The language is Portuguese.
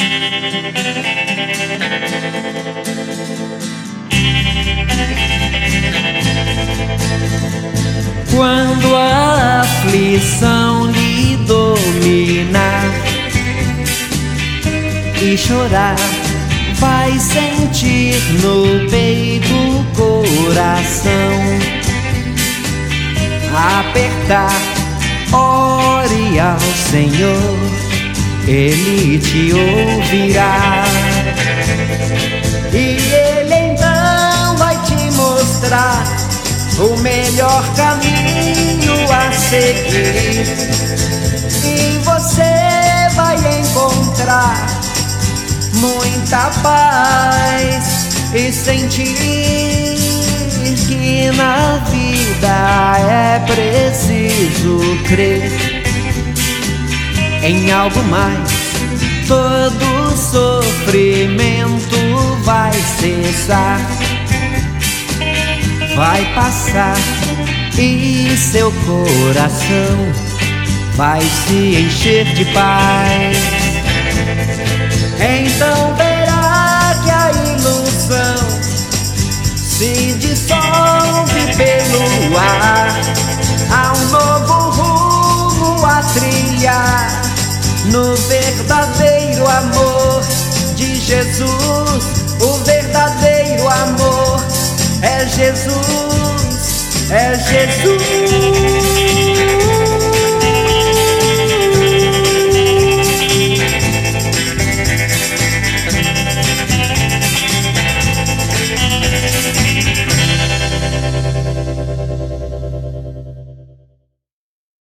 Quando a aflição lhe dominar e chorar, vai sentir no peito o coração apertar. Ore ao Senhor, Ele te ouvirá, e Ele então vai te mostrar o melhor caminho a seguir, e você vai encontrar muita paz e sentir que na vida é preciso crer em algo mais. Todo sofrimento vai cessar, vai passar, e seu coração vai se encher de paz. Então verá que a ilusão se dissolve pelo ar. Há um novo rumo a trilhar no verdadeiro amor de Jesus. O verdadeiro amor é Jesus, é Jesus.